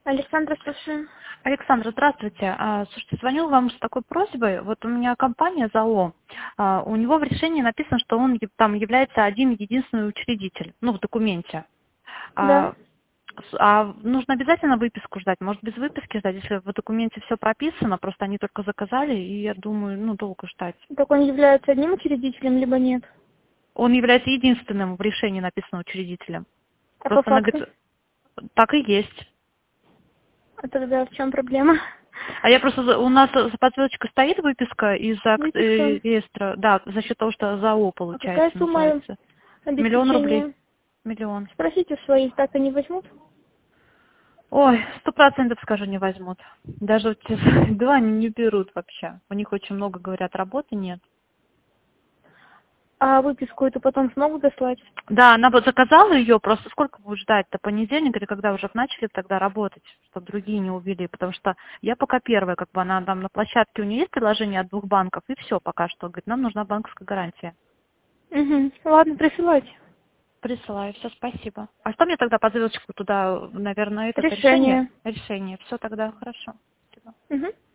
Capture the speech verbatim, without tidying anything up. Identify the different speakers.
Speaker 1: Александра, слушаю.
Speaker 2: Александра, здравствуйте. А, Слушайте, звоню вам с такой просьбой. Вот у меня компания ЗАО, а, у него в решении написано, что он ев- там является один единственный учредитель, ну, в документе.
Speaker 1: Да.
Speaker 2: А, с- а нужно обязательно выписку ждать? Может, без выписки ждать, если в документе все прописано, просто они только заказали, и я думаю, ну, долго ждать.
Speaker 1: Так он является одним учредителем, либо нет?
Speaker 2: Он является единственным в решении написано учредителем.
Speaker 1: А по
Speaker 2: Просто на
Speaker 1: факту?
Speaker 2: ГЦ так и есть.
Speaker 1: А тогда в чем проблема?
Speaker 2: А я просто, за- у нас за подсветочкой стоит выписка из ак-
Speaker 1: Выписка.
Speaker 2: э, реестра, да, за счет того, что ЗАО,
Speaker 1: А какая
Speaker 2: получается,
Speaker 1: сумма
Speaker 2: называется. Миллион рублей.
Speaker 1: обеспечения?
Speaker 2: Миллион.
Speaker 1: Спросите своих, так они возьмут?
Speaker 2: Ой, сто процентов, скажу, не возьмут. Даже вот те два они не берут вообще. У них очень много, говорят, работы нет.
Speaker 1: А выписку эту потом смогут дослать?
Speaker 2: Да, она вот заказала ее, просто сколько будет ждать? До понедельника или когда уже начали тогда работать, чтобы другие не увели? Потому что я пока первая, как бы она там на площадке, у нее есть предложение от двух банков, и все пока что. Говорит, нам нужна банковская гарантия.
Speaker 1: Угу. Ладно, присылайте.
Speaker 2: Присылаю, все, спасибо. А что мне тогда по звездочку туда, наверное, это решение?
Speaker 1: Решение.
Speaker 2: Решение. Все тогда хорошо. Спасибо.
Speaker 1: Угу.